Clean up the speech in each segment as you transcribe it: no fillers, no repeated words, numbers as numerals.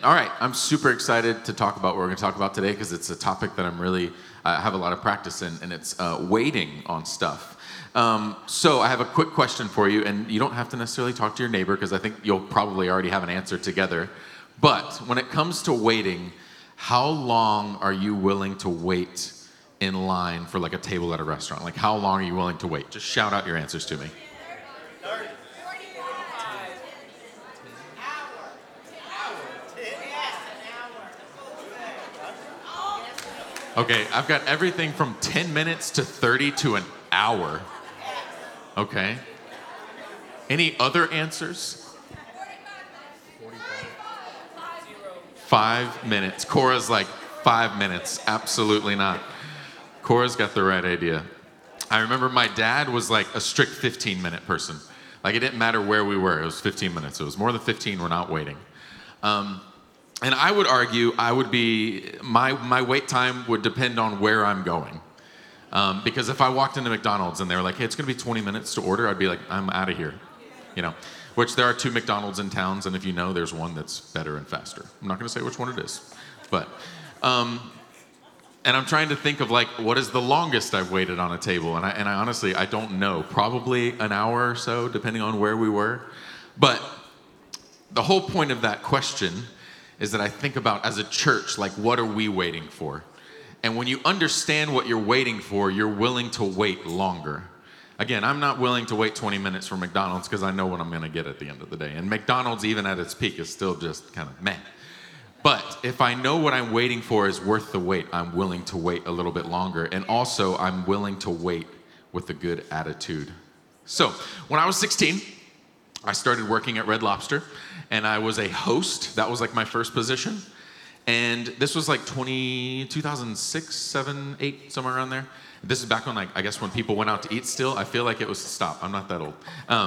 All right, I'm super excited to talk about what we're going to talk about today because it's a topic that I have a lot of practice in, and it's waiting on stuff. So I have a quick question for you, and you don't have to necessarily talk to your neighbor because I think you'll probably already have an answer together. But when it comes to waiting, how long are you willing to wait in line for like a table at a restaurant? Like how long are you willing to wait? Just shout out your answers to me. Okay, I've got everything from 10 minutes to 30 to an hour. Okay. Any other answers? 5 minutes. Cora's like 5 minutes. Absolutely not. Cora's got the right idea. I remember my dad was like a strict 15-minute person. Like it didn't matter where we were. It was 15 minutes. It was more than 15. We're not waiting. And I would argue my wait time would depend on where I'm going. Because if I walked into McDonald's and they were like, hey, it's going to be 20 minutes to order, I'd be like, I'm out of here. Which there are 2 McDonald's in towns, and if you know, there's one that's better and faster. I'm not going to say which one it is. But, and I'm trying to think of like, what is the longest I've waited on a table? And I honestly, I don't know. Probably an hour or so, depending on where we were. But the whole point of that question is that I think about as a church, like what are we waiting for? And when you understand what you're waiting for, you're willing to wait longer. Again, I'm not willing to wait 20 minutes for McDonald's because I know what I'm going to get at the end of the day. And McDonald's, even at its peak, is still just kind of meh. But if I know what I'm waiting for is worth the wait, I'm willing to wait a little bit longer. And also, I'm willing to wait with a good attitude. So, when I was 16, I started working at Red Lobster. And I was a host. That was like my first position. And this was like 2006, 7, 8, somewhere around there. This is back when, like, I guess when people went out to eat still. I feel like it was, stop, I'm not that old.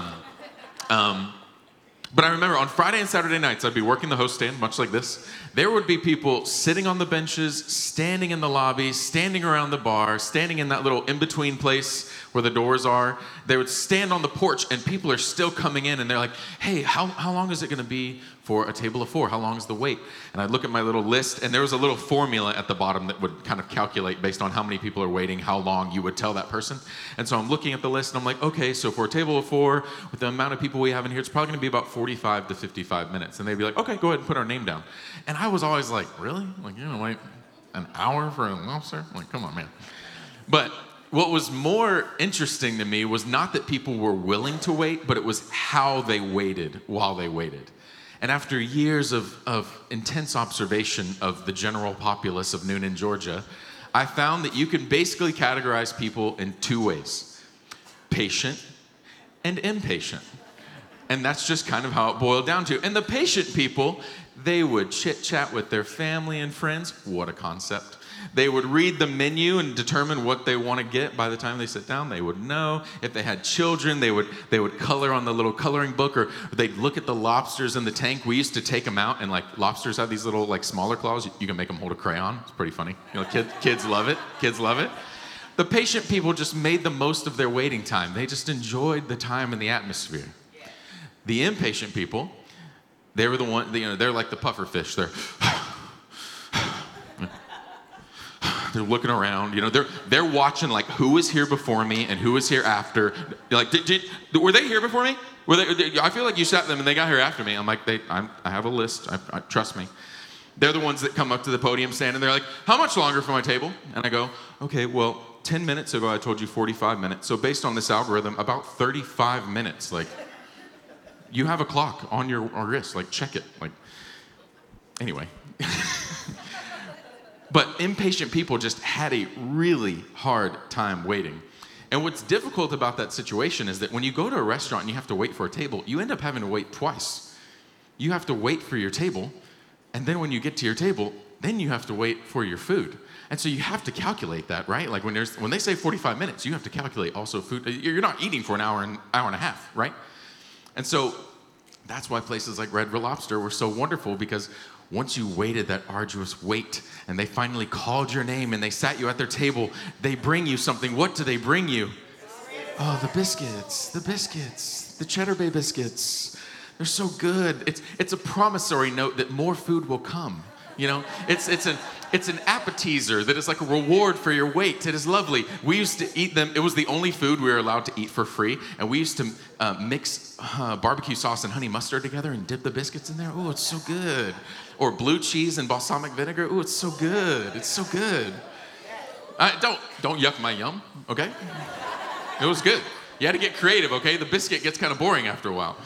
But I remember on Friday and Saturday nights, I'd be working the host stand, much like this. There would be people sitting on the benches, standing in the lobby, standing around the bar, standing in that little in-between place where the doors are. They would stand on the porch, and people are still coming in, and they're like, hey, how long is it going to be for a table of 4? How long is the wait? And I'd look at my little list, and there was a little formula at the bottom that would kind of calculate based on how many people are waiting, how long you would tell that person. And so I'm looking at the list, and I'm like, okay, so for a table of 4, with the amount of people we have in here, it's probably going to be about 45 to 55 minutes. And they'd be like, okay, go ahead and put our name down. And I was always like, really? Like, wait an hour for a lobster? Like, come on, man. But what was more interesting to me was not that people were willing to wait, but it was how they waited while they waited. And after years of intense observation of the general populace of Noonan, Georgia, I found that you can basically categorize people in 2 ways: patient and impatient. And that's just kind of how it boiled down to. And the patient people, they would chit-chat with their family and friends. What a concept. They would read the menu and determine what they want to get. By the time they sit down, they would know. If they had children, they would color on the little coloring book, or they'd look at the lobsters in the tank. We used to take them out, and like lobsters have these little like smaller claws. You can make them hold a crayon. It's pretty funny. Kids love it. Kids love it. The patient people just made the most of their waiting time. They just enjoyed the time and the atmosphere. The impatient people, they were the one. They're like the puffer fish. They're looking around, they're watching like who was here before me and who was here after. Like, were they here before me? I feel like you sat them and they got here after me. I'm like, I have a list. I trust me. They're the ones that come up to the podium stand and they're like, how much longer for my table? And I go, okay, well, 10 minutes ago I told you 45 minutes. So based on this algorithm, about 35 minutes. Like, you have a clock on your wrist. Like, check it. Like, anyway. But impatient people just had a really hard time waiting. And what's difficult about that situation is that when you go to a restaurant and you have to wait for a table, you end up having to wait twice. You have to wait for your table, and then when you get to your table, then you have to wait for your food. And so you have to calculate that, right? Like when they say 45 minutes, you have to calculate also food. You're not eating for an hour and a half, right? And so that's why places like Red Lobster were so wonderful, because once you waited that arduous wait and they finally called your name and they sat you at their table, they bring you something. What do they bring you? Oh, the biscuits, the Cheddar Bay biscuits. They're so good. It's a promissory note that more food will come. You know, it's an appetizer that is like a reward for your wait. It is lovely. We used to eat them. It was the only food we were allowed to eat for free. And we used to mix barbecue sauce and honey mustard together and dip the biscuits in there. Oh, it's so good. Or blue cheese and balsamic vinegar. Oh, it's so good. It's so good. Don't yuck my yum, okay? It was good. You had to get creative, okay? The biscuit gets kind of boring after a while.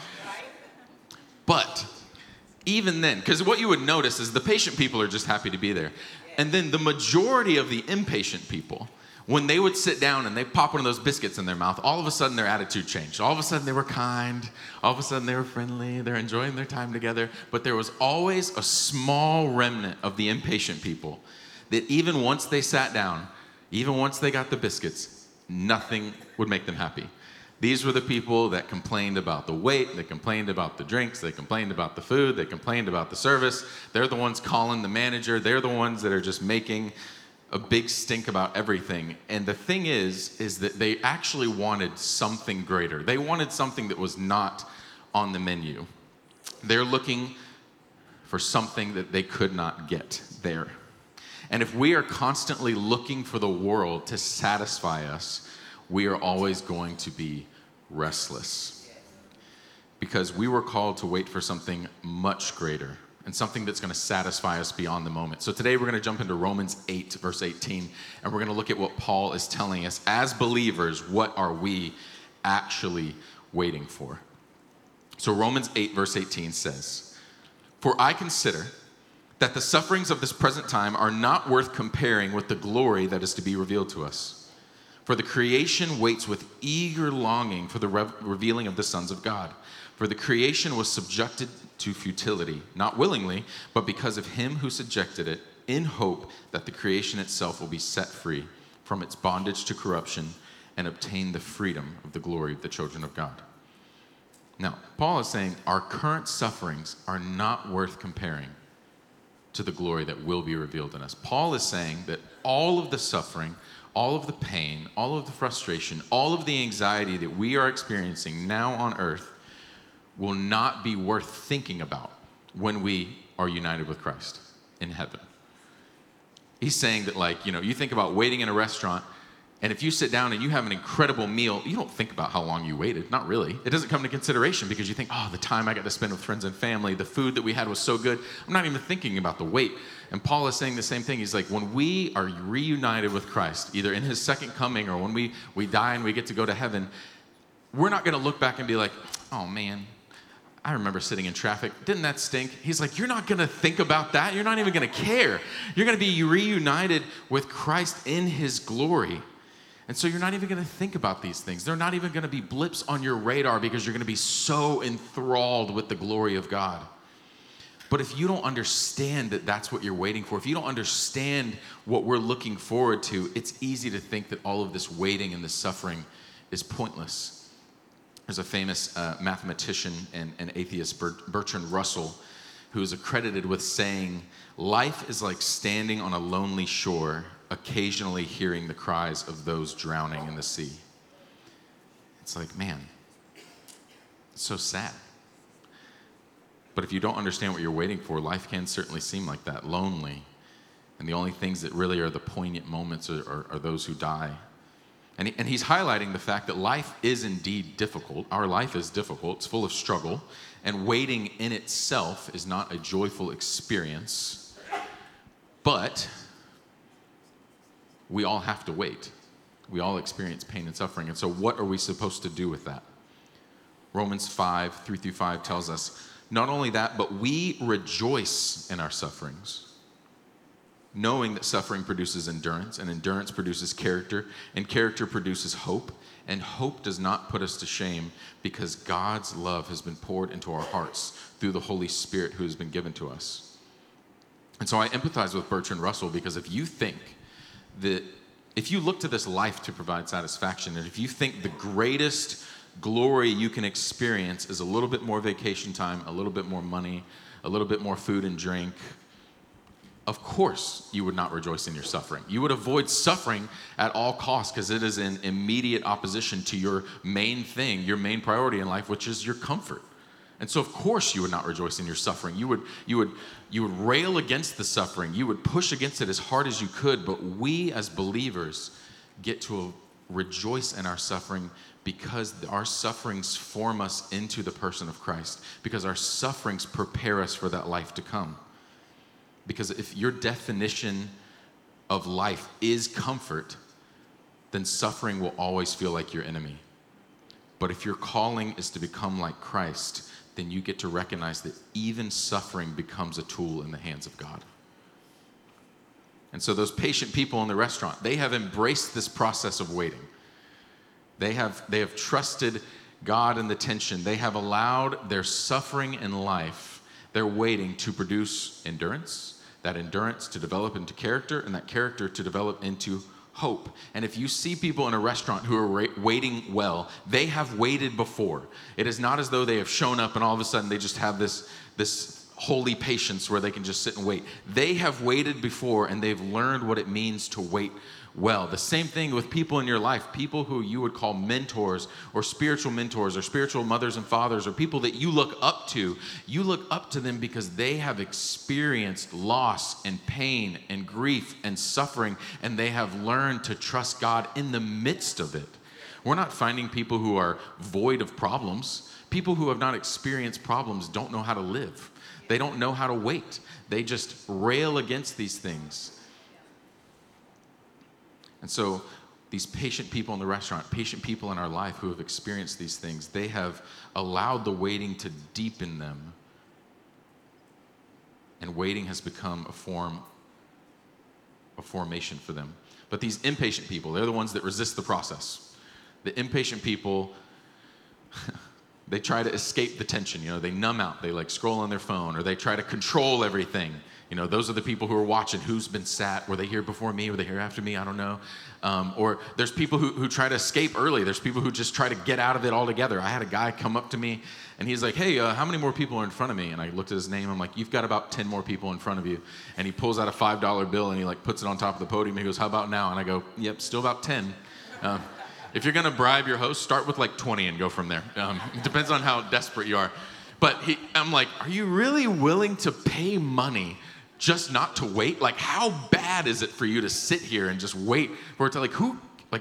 But even then, because what you would notice is the patient people are just happy to be there. And then the majority of the impatient people, when they would sit down and they pop one of those biscuits in their mouth, all of a sudden their attitude changed. All of a sudden they were kind. All of a sudden they were friendly. They're enjoying their time together. But there was always a small remnant of the impatient people that even once they sat down, even once they got the biscuits, nothing would make them happy. These were the people that complained about the wait, they complained about the drinks, they complained about the food, they complained about the service. They're the ones calling the manager. They're the ones that are just making a big stink about everything. And the thing is that they actually wanted something greater. They wanted something that was not on the menu. They're looking for something that they could not get there. And if we are constantly looking for the world to satisfy us, we are always going to be restless. Because we were called to wait for something much greater and something that's going to satisfy us beyond the moment. So today we're going to jump into Romans 8, verse 18, and we're going to look at what Paul is telling us. As believers, what are we actually waiting for? So Romans 8, verse 18 says, "For I consider that the sufferings of this present time are not worth comparing with the glory that is to be revealed to us. For the creation waits with eager longing for the revealing of the sons of God. For the creation was subjected to futility, not willingly, but because of him who subjected it, in hope that the creation itself will be set free from its bondage to corruption and obtain the freedom of the glory of the children of God." Now, Paul is saying our current sufferings are not worth comparing to the glory that will be revealed in us. Paul is saying that all of the suffering, all of the pain, all of the frustration, all of the anxiety that we are experiencing now on earth will not be worth thinking about when we are united with Christ in heaven. He's saying that, like, you think about waiting in a restaurant, and if you sit down and you have an incredible meal, you don't think about how long you waited. Not really. It doesn't come into consideration because you think, oh, the time I got to spend with friends and family, the food that we had was so good. I'm not even thinking about the wait. And Paul is saying the same thing. He's like, when we are reunited with Christ, either in his second coming or when we die and we get to go to heaven, we're not going to look back and be like, oh, man, I remember sitting in traffic. Didn't that stink? He's like, you're not going to think about that. You're not even going to care. You're going to be reunited with Christ in his glory. And so you're not even going to think about these things. They're not even going to be blips on your radar because you're going to be so enthralled with the glory of God. But if you don't understand that that's what you're waiting for, if you don't understand what we're looking forward to, it's easy to think that all of this waiting and this suffering is pointless. There's a famous mathematician and atheist, Bertrand Russell, who is accredited with saying, "Life is like standing on a lonely shore, occasionally hearing the cries of those drowning in the sea." It's like, man, it's so sad. But if you don't understand what you're waiting for, life can certainly seem like that, lonely. And the only things that really are the poignant moments are those who die. And he's highlighting the fact that life is indeed difficult. Our life is difficult. It's full of struggle. And waiting in itself is not a joyful experience. But we all have to wait. We all experience pain and suffering. And so what are we supposed to do with that? Romans 5, 3-5 tells us, not only that, but we rejoice in our sufferings, knowing that suffering produces endurance, and endurance produces character, and character produces hope, and hope does not put us to shame because God's love has been poured into our hearts through the Holy Spirit who has been given to us. And so I empathize with Bertrand Russell because if you think that if you look to this life to provide satisfaction, and if you think the greatest glory you can experience is a little bit more vacation time, a little bit more money, a little bit more food and drink, of course you would not rejoice in your suffering. You would avoid suffering at all costs because it is in immediate opposition to your main thing, your main priority in life, which is your comfort And so of course you would not rejoice in your suffering. You would rail against the suffering. You would push against it as hard as you could. But we as believers get to rejoice in our suffering because our sufferings form us into the person of Christ. Because our sufferings prepare us for that life to come. Because if your definition of life is comfort, then suffering will always feel like your enemy. But if your calling is to become like Christ, then you get to recognize that even suffering becomes a tool in the hands of God. And so those patient people in the restaurant, they have embraced this process of waiting. They have trusted God in the tension. They have allowed their suffering in life, their waiting, to produce endurance, that endurance to develop into character, and that character to develop into hope. And if you see people in a restaurant who are waiting well, they have waited before. It is not as though they have shown up and all of a sudden they just have this holy patience where they can just sit and wait. They have waited before and they've learned what it means to wait well. The same thing with people in your life, people who you would call mentors or spiritual mothers and fathers, or people that you look up to. You look up to them because they have experienced loss and pain and grief and suffering, and they have learned to trust God in the midst of it. We're not finding people who are void of problems. People who have not experienced problems don't know how to live. They don't know how to wait. They just rail against these things. And so these patient people in the restaurant, patient people in our life who have experienced these things, they have allowed the waiting to deepen them. And waiting has become a formation for them. But these impatient people, they're the ones that resist the process. The impatient people, they try to escape the tension. They numb out. They scroll on their phone, or they try to control everything. Those are the people who are watching. Who's been sat? Were they here before me? Were they here after me? I don't know. Or there's people who try to escape early. There's people who just try to get out of it altogether. I had a guy come up to me, and he's like, hey, how many more people are in front of me? And I looked at his name. I'm like, you've got about 10 more people in front of you. And he pulls out a $5 bill, and he puts it on top of the podium. He goes, how about now? And I go, yep, still about 10. If you're going to bribe your host, start with 20 and go from there. It depends on how desperate you are. But I'm like, are you really willing to pay money just not to wait? How bad is it for you to sit here and just wait for it to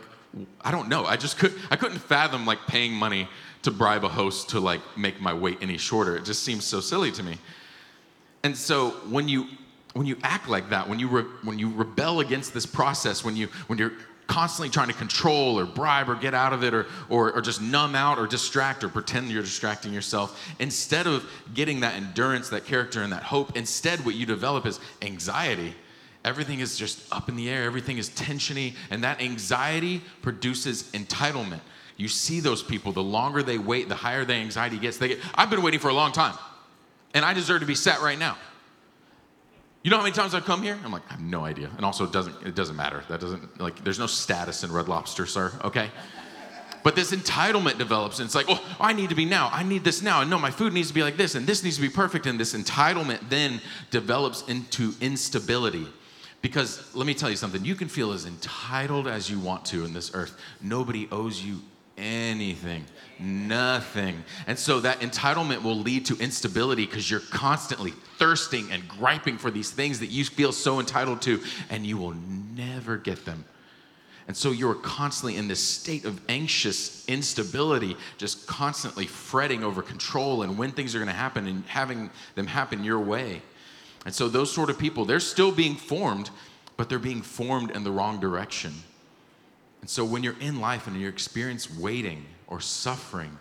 I don't know. I couldn't fathom paying money to bribe a host to make my wait any shorter. It just seems so silly to me. And so when you act like that, when you rebel against this process, when you're constantly trying to control or bribe or get out of it or just numb out or distract or pretend you're distracting yourself, instead of getting that endurance, that character, and that hope, instead what you develop is anxiety. Everything is just up in the air. Everything is tensiony, and that anxiety produces entitlement. You see those people, the longer they wait, the higher their anxiety gets. I've been waiting for a long time, and I deserve to be sat right now. You know how many times I've come here? I'm like, I have no idea. And also, it doesn't matter. That doesn't, there's no status in Red Lobster, sir, okay? But this entitlement develops, and it's oh, I need to be now. I need this now. And no, my food needs to be like this, and this needs to be perfect. And this entitlement then develops into instability. Because let me tell you something. You can feel as entitled as you want to in this earth. Nobody owes you anything. Nothing. And so that entitlement will lead to instability because you're constantly thirsting and griping for these things that you feel so entitled to, and you will never get them. And so you're constantly in this state of anxious instability, just constantly fretting over control and when things are going to happen and having them happen your way. And so those sort of people, they're still being formed, but they're being formed in the wrong direction. And so when you're in life and you experience waiting or suffering,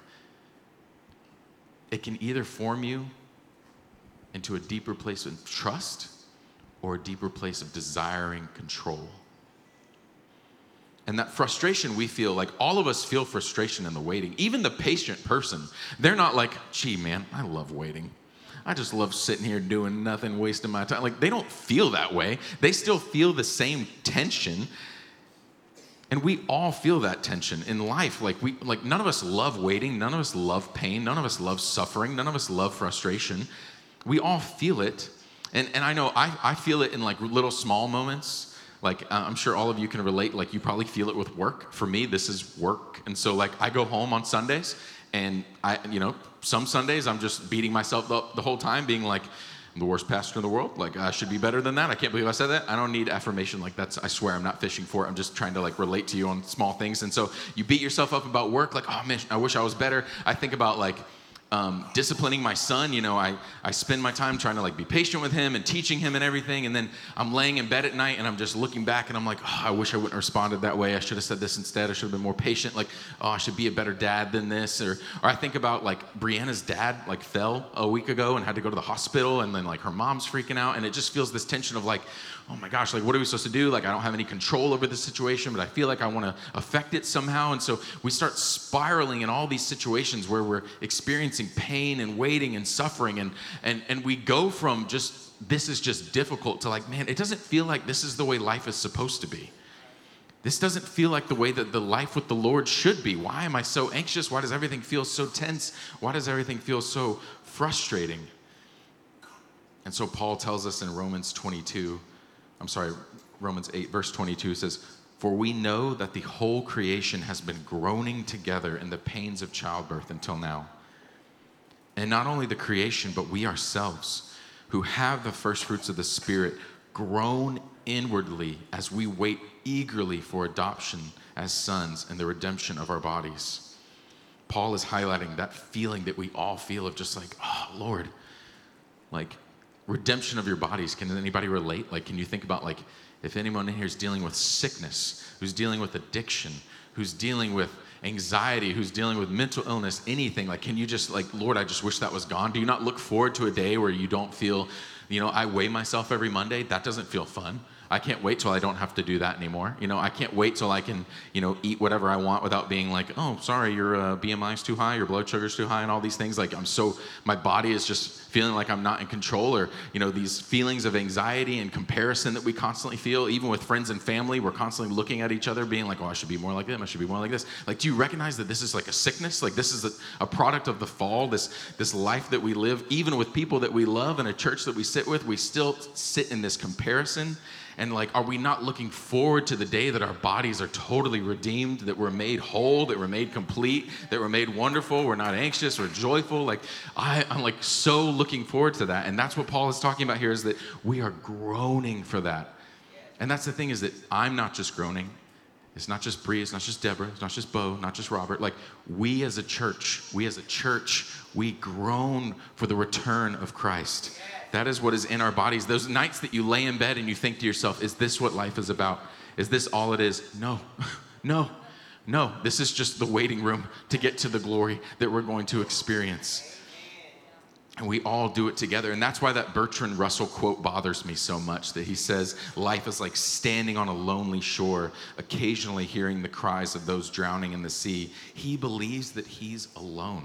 it can either form you into a deeper place of trust or a deeper place of desiring control. And that frustration we feel, all of us feel frustration in the waiting. Even the patient person, they're not gee, man, I love waiting. I just love sitting here doing nothing, wasting my time. They don't feel that way. They still feel the same tension. And we all feel that tension in life. None of us love waiting. None of us love pain. None of us love suffering. None of us love frustration. We all feel it. And I know I feel it in little small moments. I'm sure all of you can relate. You probably feel it with work. For me, this is work. And so I go home on Sundays and some Sundays I'm just beating myself up the whole time, being like, I'm the worst pastor in the world. Like, I should be better than that. I can't believe I said that. I don't need affirmation. Like, I swear, I'm not fishing for it. I'm just trying to like relate to you on small things. And so you beat yourself up about work. Like, oh man, I wish I was better. I think about like, disciplining my son. I spend my time trying to like be patient with him and teaching him and everything. And then I'm laying in bed at night and I'm just looking back and I'm like, oh, I wish I wouldn't have responded that way. I should have said this instead. I should have been more patient. Like, oh, I should be a better dad than this. Or I think about like Brianna's dad like fell a week ago and had to go to the hospital, and then like her mom's freaking out, and it just feels this tension of like, oh my gosh, like what are we supposed to do? Like, I don't have any control over the situation, but I feel like I want to affect it somehow. And so we start spiraling in all these situations where we're experiencing pain and waiting and suffering. And we go from just, this is just difficult, to like, man, it doesn't feel like this is the way life is supposed to be. This doesn't feel like the way that the life with the Lord should be. Why am I so anxious? Why does everything feel so tense? Why does everything feel so frustrating? And so Paul tells us in Romans 8, verse 22 says, for we know that the whole creation has been groaning together in the pains of childbirth until now. And not only the creation, but we ourselves, who have the first fruits of the Spirit, groan inwardly as we wait eagerly for adoption as sons and the redemption of our bodies. Paul is highlighting that feeling that we all feel of just like, oh, Lord, like redemption of your bodies. Can anybody relate? Like, can you think about like, if anyone in here is dealing with sickness, who's dealing with addiction, who's dealing with anxiety, who's dealing with mental illness, anything, like, can you just like, Lord, I just wish that was gone? Do you not look forward to a day where you don't feel, I weigh myself every Monday. That doesn't feel fun. I can't wait till I don't have to do that anymore. I can't wait till I can, eat whatever I want without being like, oh, sorry, your BMI is too high, your blood sugar's too high, and all these things. Like, my body is just feeling like I'm not in control, or, these feelings of anxiety and comparison that we constantly feel, even with friends and family. We're constantly looking at each other being like, oh, I should be more like them. I should be more like this. Like, do you recognize that this is like a sickness? Like, this is a product of the fall, this life that we live, even with people that we love in a church that we sit with, we still sit in this comparison. And like, are we not looking forward to the day that our bodies are totally redeemed, that we're made whole, that we're made complete, that we're made wonderful, we're not anxious, we're joyful? Like, I'm like so looking forward to that. And that's what Paul is talking about here, is that we are groaning for that. And that's the thing, is that I'm not just groaning. It's not just Bree, it's not just Deborah, it's not just Bo, not just Robert. Like, we as a church, we groan for the return of Christ. That is what is in our bodies. Those nights that you lay in bed and you think to yourself, is this what life is about? Is this all it is? No, no, no. This is just the waiting room to get to the glory that we're going to experience. And we all do it together. And that's why that Bertrand Russell quote bothers me so much, that he says, life is like standing on a lonely shore, occasionally hearing the cries of those drowning in the sea. He believes that he's alone.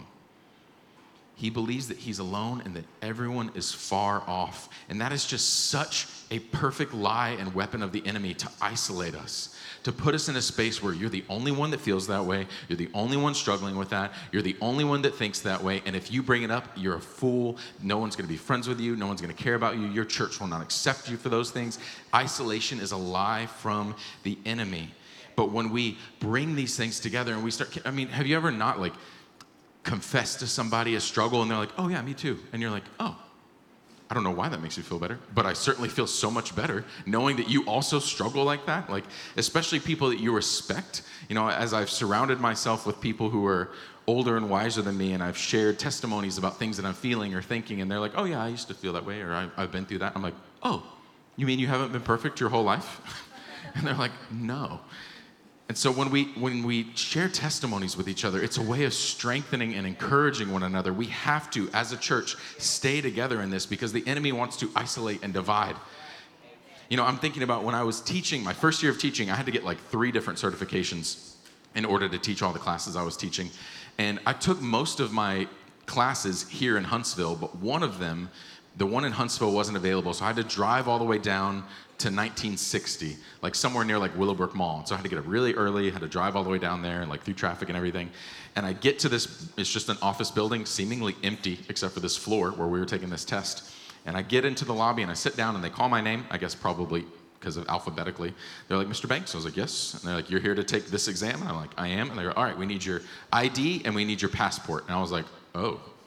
He believes that he's alone and that everyone is far off. And that is just such a perfect lie and weapon of the enemy to isolate us, to put us in a space where you're the only one that feels that way, you're the only one struggling with that, you're the only one that thinks that way, and if you bring it up, you're a fool. No one's going to be friends with you, no one's going to care about you, your church will not accept you for those things. Isolation is a lie from the enemy. But when we bring these things together and we start, have you ever not like confess to somebody a struggle and they're like, oh yeah, me too. And you're like, oh, I don't know why that makes you feel better, but I certainly feel so much better knowing that you also struggle like that. Like, especially people that you respect. As I've surrounded myself with people who are older and wiser than me, and I've shared testimonies about things that I'm feeling or thinking, and they're like, oh yeah, I used to feel that way, or I've been through that. I'm like, oh, you mean you haven't been perfect your whole life? And they're like, no. And so when we share testimonies with each other, it's a way of strengthening and encouraging one another. We have to, as a church, stay together in this, because the enemy wants to isolate and divide. I'm thinking about when I was teaching, my first year of teaching, I had to get like 3 different certifications in order to teach all the classes I was teaching. And I took most of my classes here in Huntsville, but one of them, the one in Huntsville, wasn't available. So I had to drive all the way down to 1960, like somewhere near like Willowbrook Mall. So I had to get up really early, had to drive all the way down there and like through traffic and everything. And I get to this, it's just an office building, seemingly empty, except for this floor where we were taking this test. And I get into the lobby and I sit down and they call my name, I guess probably because of alphabetically. They're like, Mr. Banks? I was like, yes. And they're like, you're here to take this exam? And I'm like, I am. And they're like, all right, we need your ID and we need your passport. And I was like, oh,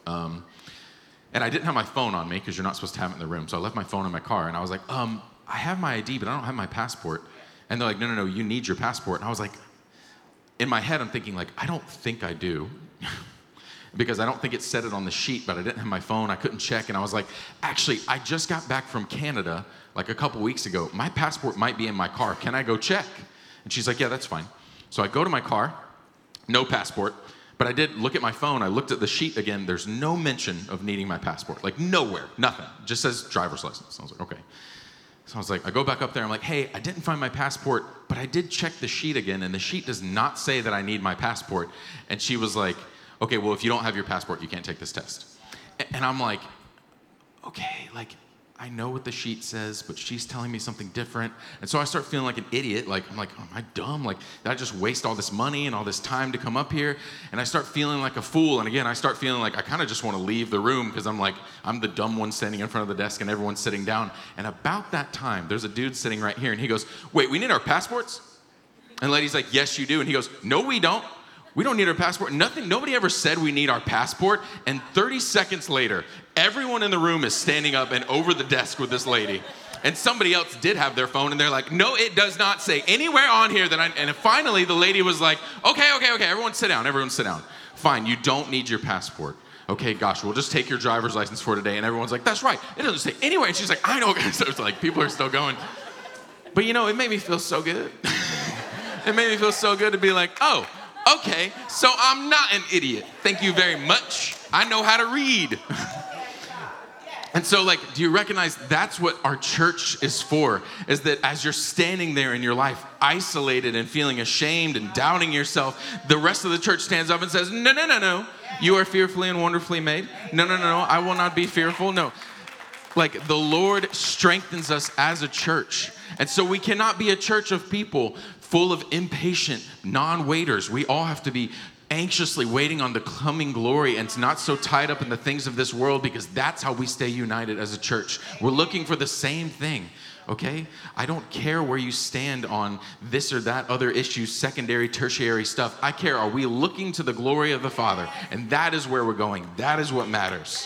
And I didn't have my phone on me because you're not supposed to have it in the room. So I left my phone in my car, and I was like, I have my ID, but I don't have my passport. And they're like, no, you need your passport. And I was like, in my head, I'm thinking like, I don't think I do. Because I don't think it said it on the sheet, but I didn't have my phone. I couldn't check. And I was like, actually, I just got back from Canada like a couple weeks ago. My passport might be in my car. Can I go check? And she's like, yeah, that's fine. So I go to my car, no passport. But I did look at my phone. I looked at the sheet again. There's no mention of needing my passport. Like nowhere, nothing. Just says driver's license. I was like, okay. So I was like, I go back up there. I'm like, hey, I didn't find my passport, but I did check the sheet again, and the sheet does not say that I need my passport. And she was like, okay, well, if you don't have your passport, you can't take this test. And I'm like, okay, like, I know what the sheet says, but she's telling me something different. And so I start feeling like an idiot. Like, I'm like, oh, am I dumb? Like, did I just waste all this money and all this time to come up here? And I start feeling like a fool. And again, I start feeling like I kind of just want to leave the room because I'm like, I'm the dumb one standing in front of the desk and everyone's sitting down. And about that time, there's a dude sitting right here and he goes, wait, we need our passports? And the lady's like, yes, you do. And he goes, no, we don't. We don't need our passport. Nobody ever said we need our passport. And 30 seconds later, everyone in the room is standing up and over the desk with this lady. And somebody else did have their phone, and they're like, no, it does not say anywhere on here that and finally the lady was like, okay, everyone sit down. Fine, you don't need your passport. Okay, gosh, we'll just take your driver's license for today. And everyone's like, that's right. It doesn't say anywhere. And she's like, I know. So it's like, people are still going. But it made me feel so good. It made me feel so good to be like, oh, okay, so I'm not an idiot. Thank you very much. I know how to read. And so, do you recognize that's what our church is for? Is that as you're standing there in your life, isolated and feeling ashamed and doubting yourself, the rest of the church stands up and says, no. You are fearfully and wonderfully made. No. I will not be fearful. No. The Lord strengthens us as a church. And so we cannot be a church of people full of impatient non-waiters. We all have to be anxiously waiting on the coming glory and not so tied up in the things of this world, because that's how we stay united as a church. We're looking for the same thing, okay? I don't care where you stand on this or that other issue, secondary, tertiary stuff. I care, are we looking to the glory of the Father? And that is where we're going. That is what matters.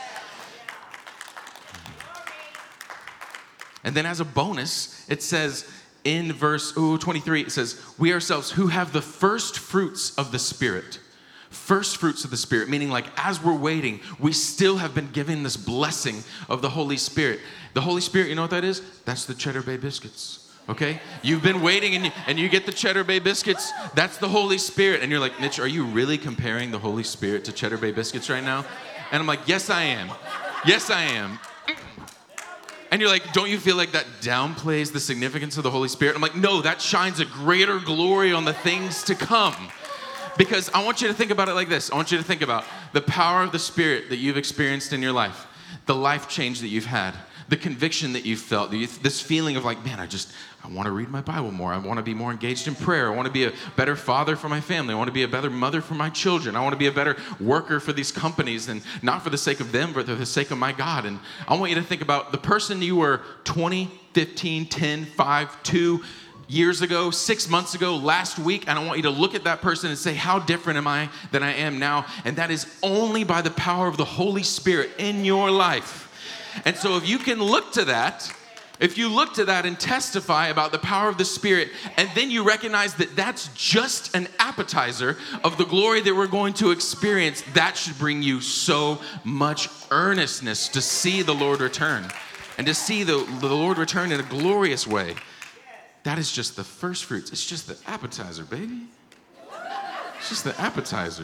And then as a bonus, it says in verse 23, it says, we ourselves who have the first fruits of the Spirit. First fruits of the Spirit, meaning as we're waiting, we still have been given this blessing of the Holy Spirit. The Holy Spirit, you know what that is? That's the Cheddar Bay biscuits, okay? You've been waiting and you get the Cheddar Bay biscuits. That's the Holy Spirit. And you're like, Mitch, are you really comparing the Holy Spirit to Cheddar Bay biscuits right now? And I'm like, yes, I am. Yes, I am. And you're like, don't you feel like that downplays the significance of the Holy Spirit? I'm like, no, that shines a greater glory on the things to come. Because I want you to think about it like this. I want you to think about the power of the Spirit that you've experienced in your life, the life change that you've had, the conviction that you've felt, this feeling of I want to read my Bible more. I want to be more engaged in prayer. I want to be a better father for my family. I want to be a better mother for my children. I want to be a better worker for these companies, and not for the sake of them, but for the sake of my God. And I want you to think about the person you were 20, 15, 10, 5, 2 years ago, 6 months ago, last week, and I want you to look at that person and say, how different am I than I am now? And that is only by the power of the Holy Spirit in your life. And so if you can look to that, if you look to that and testify about the power of the Spirit, and then you recognize that that's just an appetizer of the glory that we're going to experience, that should bring you so much earnestness to see the Lord return, and to see the Lord return in a glorious way. That is just the first fruits. It's just the appetizer, baby. It's just the appetizer.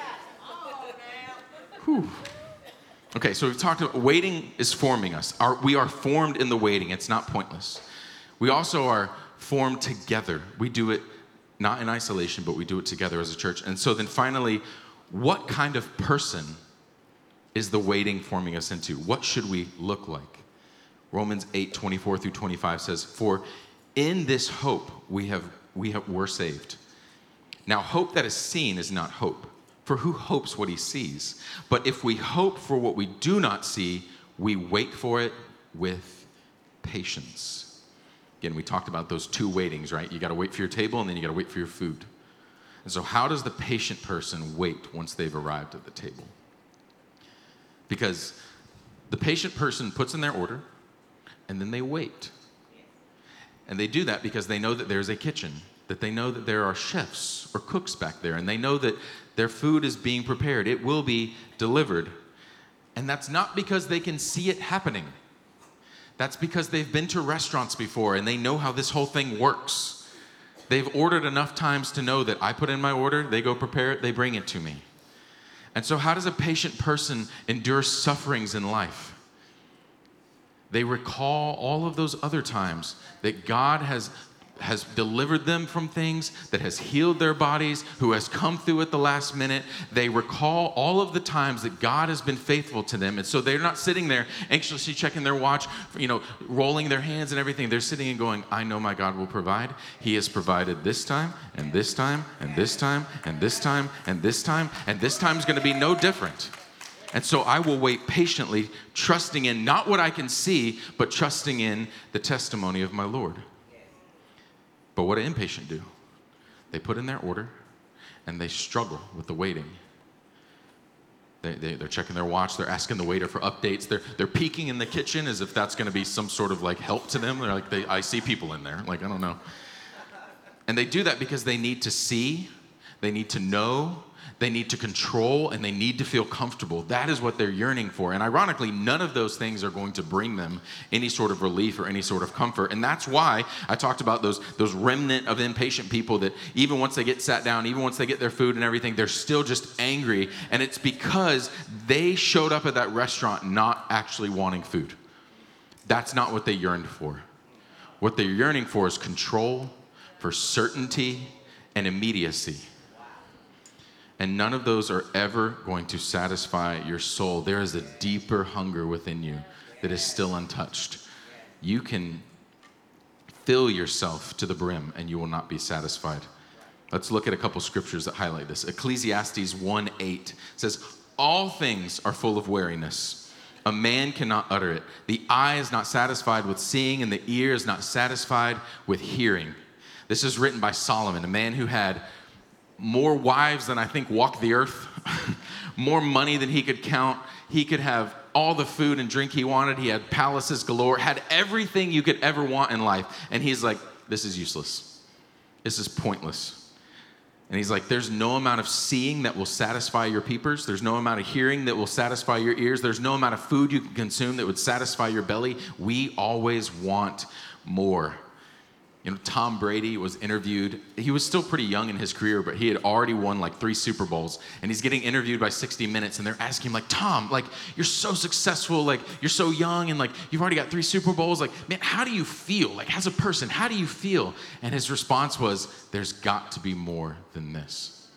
Whew. Okay, so we've talked about waiting is forming us. We are formed in the waiting. It's not pointless. We also are formed together. We do it not in isolation, but we do it together as a church. And so then finally, what kind of person is the waiting forming us into? What should we look like? Romans 8:24-25 says, for in this hope we're saved. Now, hope that is seen is not hope. For who hopes what he sees? But if we hope for what we do not see, we wait for it with patience. Again, we talked about those two waitings, right? You got to wait for your table, and then you got to wait for your food. And so how does the patient person wait once they've arrived at the table? Because the patient person puts in their order, and then they wait. And they do that because they know that there's a kitchen, that they know that there are chefs or cooks back there, and they know that their food is being prepared. It will be delivered. And that's not because they can see it happening. That's because they've been to restaurants before and they know how this whole thing works. They've ordered enough times to know that I put in my order, they go prepare it, they bring it to me. And so how does a patient person endure sufferings in life? They recall all of those other times that God has delivered them from things, that has healed their bodies, who has come through at the last minute. They recall all of the times that God has been faithful to them. And so they're not sitting there anxiously checking their watch, rolling their hands and everything. They're sitting and going, I know my God will provide. He has provided this time, and this time, and this time, and this time, and this time, and this time is going to be no different. And so I will wait patiently, trusting in not what I can see, but trusting in the testimony of my Lord. But what do impatient do? They put in their order, and they struggle with the waiting. They're checking their watch. They're asking the waiter for updates. They're peeking in the kitchen as if that's going to be some sort of help to them. They're like, I see people in there. I don't know. And they do that because they need to see, they need to know, they need to control, and they need to feel comfortable. That is what they're yearning for. And ironically, none of those things are going to bring them any sort of relief or any sort of comfort. And that's why I talked about those remnant of impatient people that even once they get sat down, even once they get their food and everything, they're still just angry. And it's because they showed up at that restaurant not actually wanting food. That's not what they yearned for. What they're yearning for is control, for certainty, and immediacy. And none of those are ever going to satisfy your soul. There is a deeper hunger within you that is still untouched. You can fill yourself to the brim and you will not be satisfied. Let's look at a couple scriptures that highlight this. Ecclesiastes 1:8 says, all things are full of weariness. A man cannot utter it. The eye is not satisfied with seeing, and the ear is not satisfied with hearing. This is written by Solomon, a man who had more wives than I think walked the earth, more money than he could count. He could have all the food and drink he wanted. He had palaces galore, had everything you could ever want in life. And he's like, this is useless. This is pointless. And he's like, there's no amount of seeing that will satisfy your peepers. There's no amount of hearing that will satisfy your ears. There's no amount of food you can consume that would satisfy your belly. We always want more. Tom Brady was interviewed. He was still pretty young in his career, but he had already won 3 Super Bowls. And he's getting interviewed by 60 Minutes, and they're asking him, Tom, you're so successful, you're so young, and you've already got 3 Super Bowls. Man, how do you feel? As a person, how do you feel? And his response was, there's got to be more than this.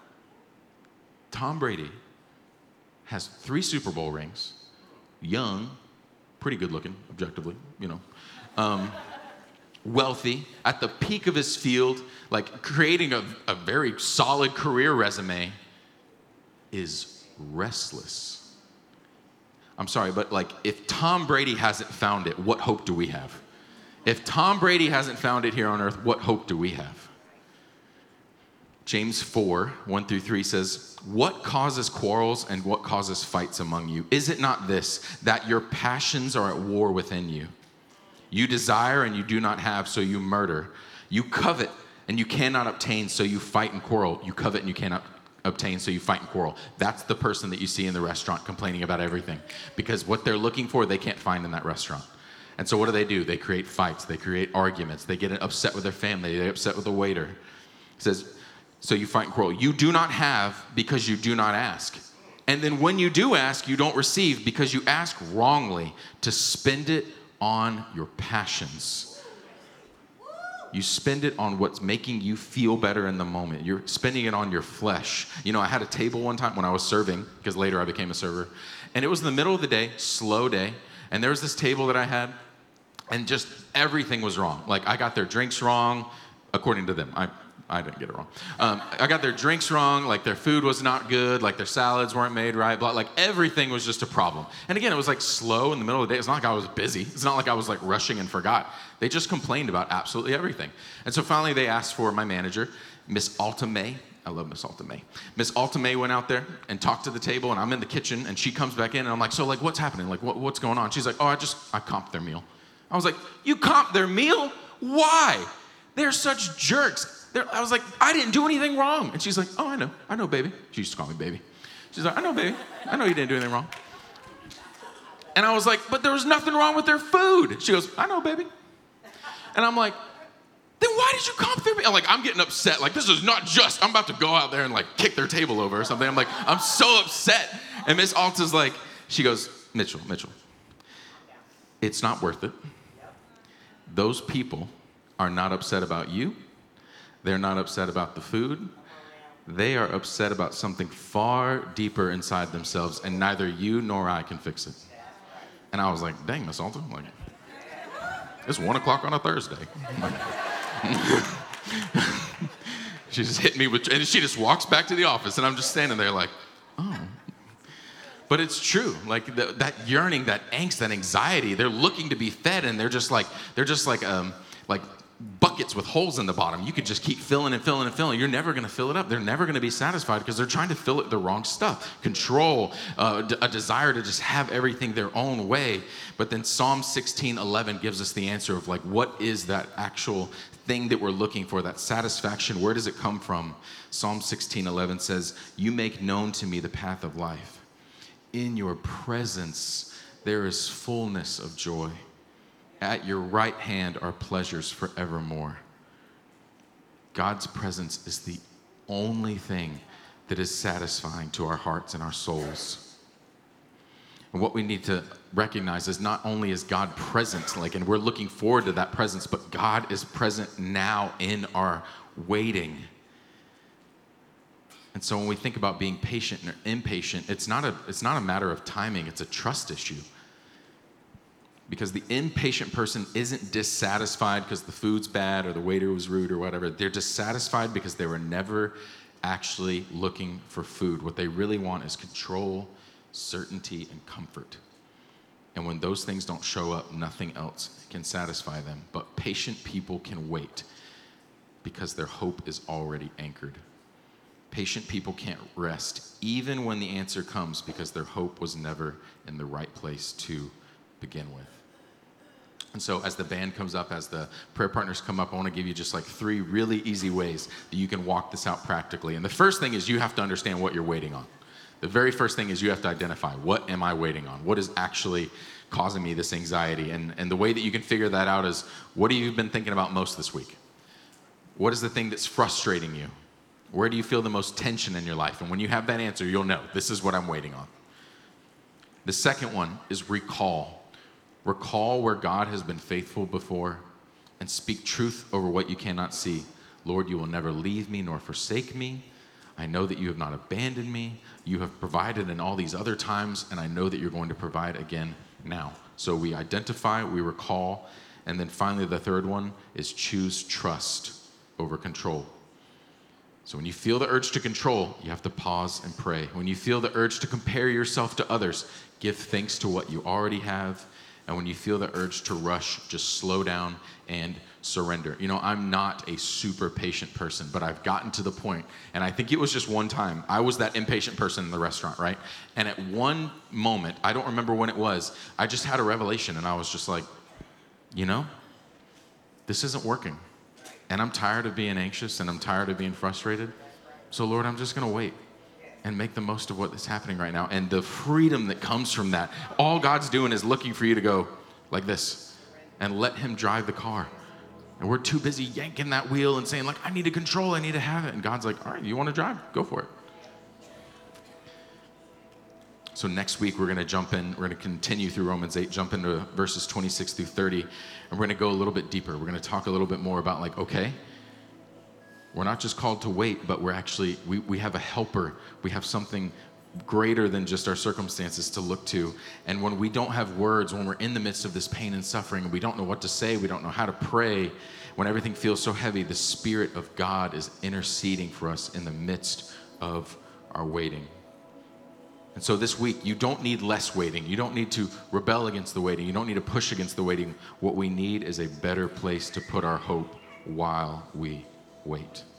Tom Brady has 3 Super Bowl rings, young, pretty good looking, objectively, wealthy, at the peak of his field, creating a very solid career resume, is restless. I'm sorry, but if Tom Brady hasn't found it, what hope do we have? If Tom Brady hasn't found it here on earth, what hope do we have? James 4:1-3 says, what causes quarrels and what causes fights among you? Is it not this, that your passions are at war within you? You desire and you do not have, so you murder. You covet and you cannot obtain, so you fight and quarrel. You covet and you cannot obtain, so you fight and quarrel. That's the person that you see in the restaurant complaining about everything. Because what they're looking for, they can't find in that restaurant. And so what do? They create fights. They create arguments. They get upset with their family. They get upset with the waiter. It says, so you fight and quarrel. You do not have because you do not ask. And then when you do ask, you don't receive because you ask wrongly to spend it on your passions. You spend it on what's making you feel better in the moment. You're spending it on your flesh. I had a table one time when I was serving, because later I became a server, and it was in the middle of the day, slow day, and there was this table that I had, and just everything was wrong. I got their drinks wrong, according to them. I didn't get it wrong. I got their drinks wrong, their food was not good, their salads weren't made right, everything was just a problem. And again, it was slow in the middle of the day. It's not like I was busy. It's not like I was rushing and forgot. They just complained about absolutely everything. And so finally they asked for my manager, Miss Alta May, I love Miss Altamay. Miss Altamay went out there and talked to the table, and I'm in the kitchen, and she comes back in, and I'm like, so like, what's happening? Like, what's going on? She's like, oh, I comped their meal. I was like, you comped their meal? Why? They're such jerks. I was like, I didn't do anything wrong. And she's like, oh, I know, baby. She used to call me baby. She's like, I know, baby. I know you didn't do anything wrong. And I was like, but there was nothing wrong with their food. She goes, I know, baby. And I'm like, then why did you comp their meal? Like, I'm getting upset. Like, this is not just, I'm about to go out there and like kick their table over or something. I'm like, I'm so upset. And Miss Alta's like, she goes, Mitchell, it's not worth it. Those people are not upset about you. They're not upset about the food. They are upset about something far deeper inside themselves, and neither you nor I can fix it. And I was like, dang, Miss Alta, like, it's 1 o'clock on a Thursday. She just hit me and she just walks back to the office, and I'm just standing there like, oh. But it's true, like that yearning, that angst, that anxiety, they're looking to be fed, and they're just like buckets with holes in the bottom. You could just keep filling and filling and filling. You're never going to fill it up. They're never going to be satisfied because they're trying to fill it the wrong stuff. Control, a desire to just have everything their own way. But then Psalm 16:11 gives us the answer of like, what is that actual thing that we're looking for, that satisfaction? Where does it come from? Psalm 16:11 says, you make known to me the path of life. In your presence, there is fullness of joy. At your right hand are pleasures forevermore. God's presence is the only thing that is satisfying to our hearts and our souls. And what we need to recognize is not only is God present, and we're looking forward to that presence, but God is present now in our waiting. And so when we think about being patient or impatient, it's not a matter of timing, it's a trust issue. Because the impatient person isn't dissatisfied because the food's bad or the waiter was rude or whatever. They're dissatisfied because they were never actually looking for food. What they really want is control, certainty, and comfort. And when those things don't show up, nothing else can satisfy them. But patient people can wait because their hope is already anchored. Patient people can't rest even when the answer comes because their hope was never in the right place to begin with. And so as the band comes up, as the prayer partners come up, I want to give you just like 3 really easy ways that you can walk this out practically. And the first thing is you have to understand what you're waiting on. The very first thing is you have to identify, what am I waiting on? What is actually causing me this anxiety? And the way that you can figure that out is, what have you been thinking about most this week? What is the thing that's frustrating you? Where do you feel the most tension in your life? And when you have that answer, you'll know, this is what I'm waiting on. The second one is recall. Recall where God has been faithful before and speak truth over what you cannot see. Lord, you will never leave me nor forsake me. I know that you have not abandoned me. You have provided in all these other times, and I know that you're going to provide again now. So we identify, we recall, and then finally the third one is choose trust over control. So when you feel the urge to control, you have to pause and pray. When you feel the urge to compare yourself to others, give thanks to what you already have. And when you feel the urge to rush, just slow down and surrender. You know, I'm not a super patient person, but I've gotten to the point, and I think it was just one time, I was that impatient person in the restaurant, right? And at one moment, I don't remember when it was, I just had a revelation, and I was just like, you know, this isn't working. And I'm tired of being anxious, and I'm tired of being frustrated. So Lord, I'm just going to wait and make the most of what is happening right now. And the freedom that comes from that, all God's doing is looking for you to go like this and let him drive the car. And we're too busy yanking that wheel and saying, like, I need to control, I need to have it. And God's like, all right, you want to drive? Go for it. So next week, we're going to jump in. We're going to continue through Romans 8, jump into verses 26 through 30. And we're going to go a little bit deeper. We're going to talk a little bit more about, like, okay, we're not just called to wait, but we're actually, we have a helper. We have something greater than just our circumstances to look to. And when we don't have words, when we're in the midst of this pain and suffering, and we don't know what to say, we don't know how to pray, when everything feels so heavy, the Spirit of God is interceding for us in the midst of our waiting. And so this week, you don't need less waiting. You don't need to rebel against the waiting. You don't need to push against the waiting. What we need is a better place to put our hope while we wait.